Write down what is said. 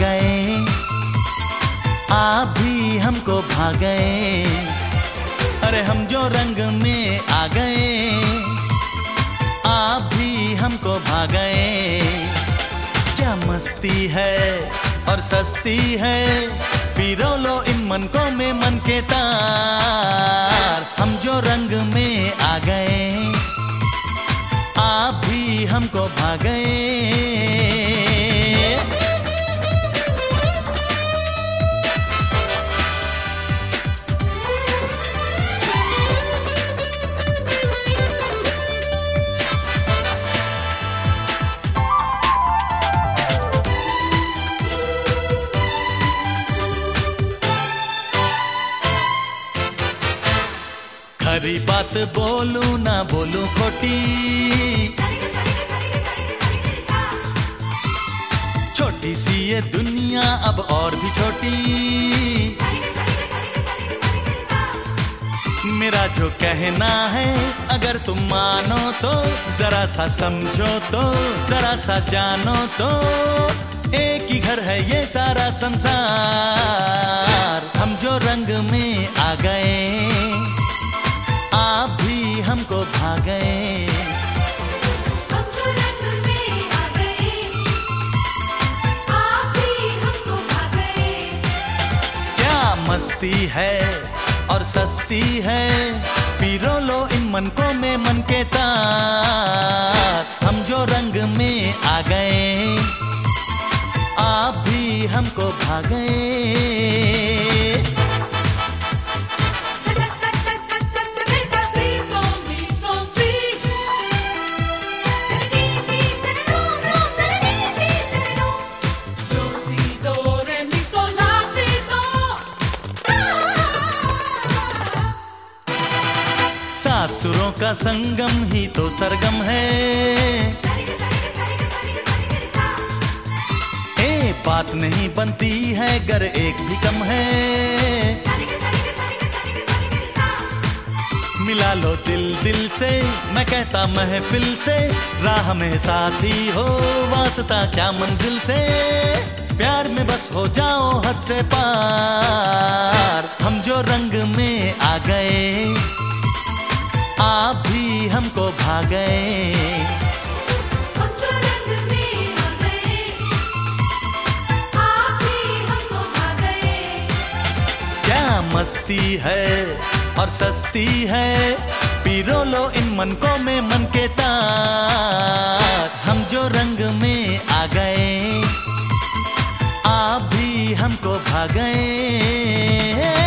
गए, आप भी हमको भा गए। अरे हम जो रंग में आ गए, आप भी हमको भा गए। क्या मस्ती है और सस्ती है, पिरो लो इन मन को में मन के तार। हम जो रंग में आ गए, आप भी हमको भा गए। खरी बात बोलूं ना बोलूं खोटी, छोटी सी ये दुनिया अब और भी छोटी। मेरा जो कहना है अगर तुम मानो तो, जरा सा समझो तो, जरा सा जानो तो, एक ही घर है ये सारा संसार। हम जो रंग में आ गए, आप भी हमको भा गए। हम जो रंग में आ गए, आप भी हमको भा गए। क्या मस्ती है और सस्ती है, पिरो लो इन मन को में मन के तार। हम जो रंग में आ गए, आप भी हमको भा गए। सात सुरों का संगम ही तो सरगम है। ए बात नहीं बनती है गर एक भी कम है। मिला लो दिल दिल से, मैं कहता महफिल से, राह में साथी हो वास्ता क्या मंजिल से। प्यार में बस हो जाओ हद से पार। हम जो रंग में आ गए, आप भी हमको भा गए। हम जो रंग में आ गए, आप भी हमको भा गए। क्या मस्ती है और सस्ती है, पिरो लो इन मन को में मन के तार। हम जो रंग में आ गए, आप भी हमको भा गए।